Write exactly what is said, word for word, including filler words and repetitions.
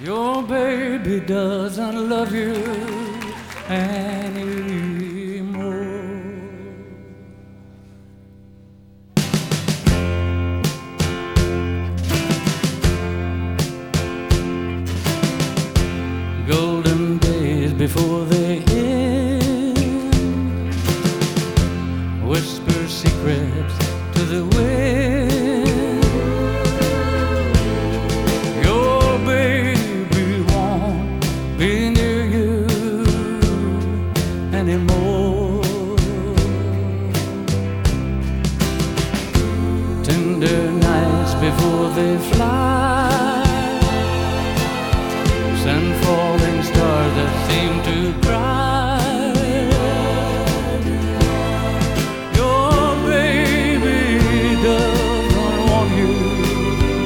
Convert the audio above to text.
Your baby doesn't love you anymore. Golden days before they end, whisper secrets to the wind. Your baby won't be near you anymore. Tender nights before they fly, send falling stars that seem to cry.